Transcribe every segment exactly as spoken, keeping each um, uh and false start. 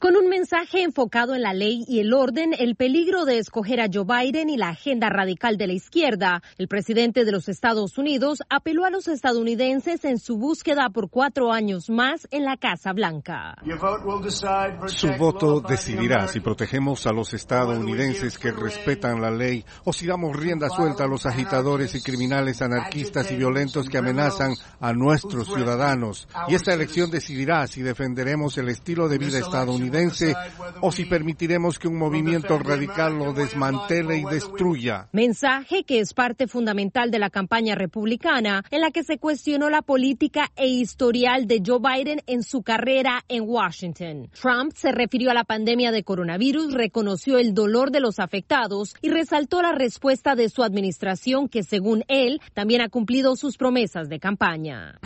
Con un mensaje enfocado en la ley y el orden, el peligro de escoger a Joe Biden y la agenda radical de la izquierda, el presidente de los Estados Unidos apeló a los estadounidenses en su búsqueda por cuatro años más en la Casa Blanca. Su voto decidirá si protegemos a los estadounidenses que respetan la ley o si damos rienda suelta a los agitadores y criminales anarquistas y violentos que amenazan a nuestros ciudadanos. Y esta elección decidirá si defenderemos el estilo de vida estadounidense o si permitiremos que un movimiento radical lo desmantele y destruya. Mensaje que es parte fundamental de la campaña republicana, en la que se cuestionó la política e historial de Joe Biden en su carrera en Washington. Trump se refirió a la pandemia de coronavirus, reconoció el dolor de los afectados y resaltó la respuesta de su administración, que según él también ha cumplido sus promesas de campaña.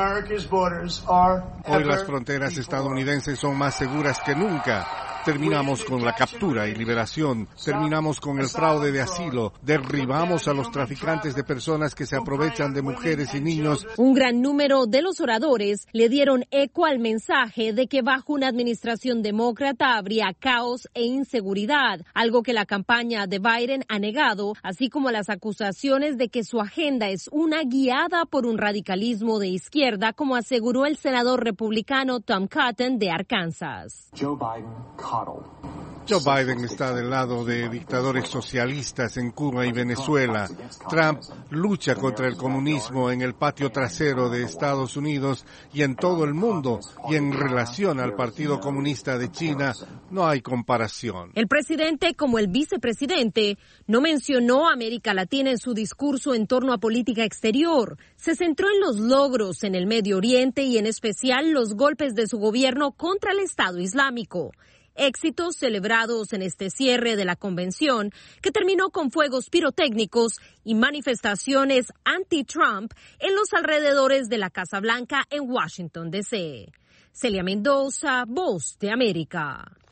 Hoy las fronteras estadounidenses son más seguras que nunca. Terminamos con la captura y liberación, terminamos con el fraude de asilo, derribamos a los traficantes de personas que se aprovechan de mujeres y niños. Un gran número de los oradores le dieron eco al mensaje de que bajo una administración demócrata habría caos e inseguridad, algo que la campaña de Biden ha negado, así como las acusaciones de que su agenda es una guiada por un radicalismo de izquierda, como aseguró el senador republicano Tom Cotton de Arkansas. Joe Biden Joe Biden está del lado de dictadores socialistas en Cuba y Venezuela. Trump lucha contra el comunismo en el patio trasero de Estados Unidos y en todo el mundo. Y en relación al Partido Comunista de China, no hay comparación. El presidente, como el vicepresidente, no mencionó a América Latina en su discurso en torno a política exterior. Se centró en los logros en el Medio Oriente y en especial los golpes de su gobierno contra el Estado Islámico. Éxitos celebrados en este cierre de la convención, que terminó con fuegos pirotécnicos y manifestaciones anti-Trump en los alrededores de la Casa Blanca en Washington, D C Celia Mendoza, Voz de América.